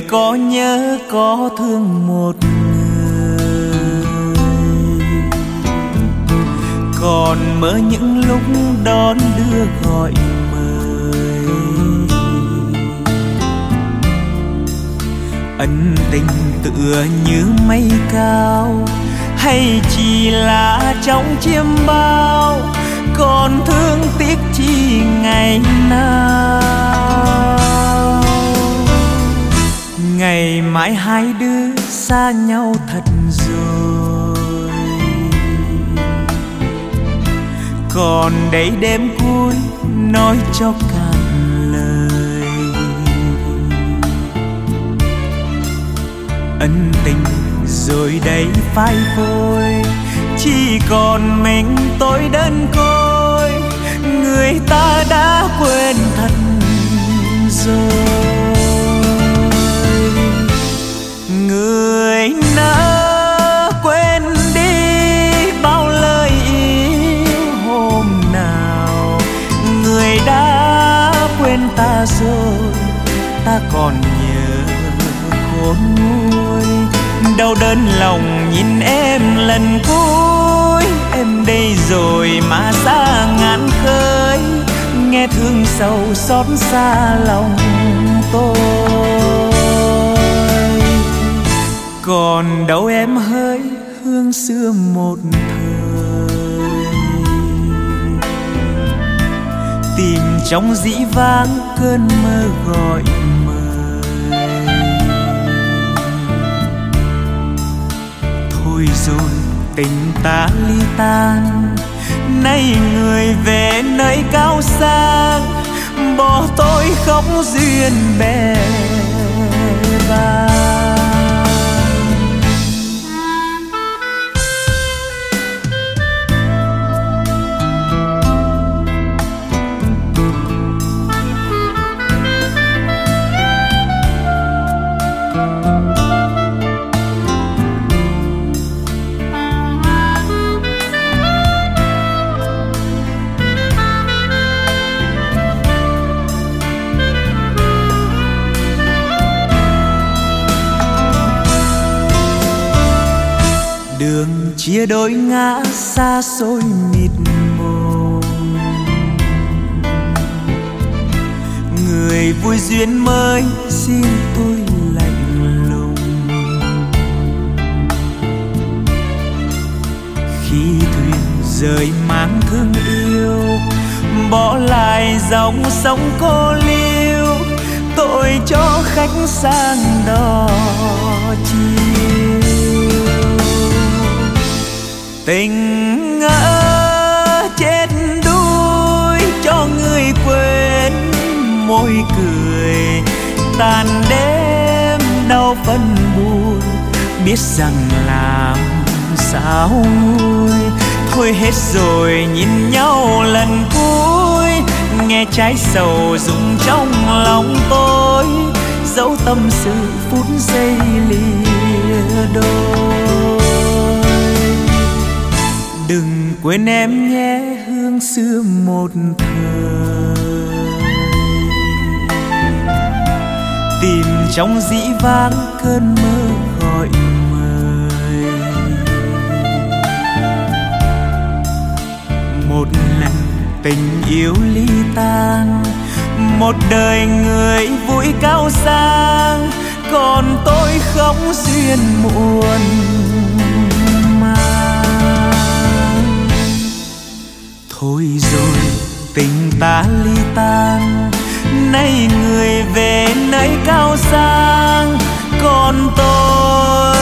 có nhớ có thương một người, còn mơ những lúc đón đưa gọi mời. Ân tình tựa như mây cao, hay chỉ là trong chiêm bao, còn thương tiếc chi ngày nào. Ngày mai hai đứa xa nhau thật rồi, còn đây đêm cuối nói cho cạn lời. Ân tình rồi đây phai phôi, chỉ còn mình tôi đơn côi, người ta đã quên thật rồi. Người nỡ quên đi bao lời yêu hôm nào, người đã quên ta rồi, ta còn nhớ khôn nguôi. Đau đớn lòng nhìn em lần cuối, em đây rồi mà xa ngàn khơi, nghe thương sầu xót xa lòng tôi. Còn đâu em hỡi hương xưa một thời, tìm trong dĩ vãng cơn mơ gọi mời. Thôi rồi tình ta ly tan, nay người về nơi cao sang, bỏ tôi khóc duyên bè bàng. Đường chia đôi ngã xa xôi mịt mùng, người vui duyên mới xin tôi lạnh lùng. Khi thuyền rời mang thương yêu, bỏ lại dòng sông cô liêu, tôi cho khách sang đò chiều. Tình ngỡ chết đuối cho người quên môi cười, tàn đêm đau phân buồn, biết rằng làm sao nguôi. Thôi hết rồi nhìn nhau lần cuối, nghe trái sầu rụng trong lòng tôi, dấu tâm sự phút giây lìa đôi. Đừng quên em nhé hương xưa một thời, tìm trong dĩ vãng cơn mơ gọi mời. Một lần tình yêu ly tan, một đời người vui cao sang, còn tôi khóc duyên muộn màng. Thôi rồi tình ta ly tan, nay người về nơi cao sang, còn tôi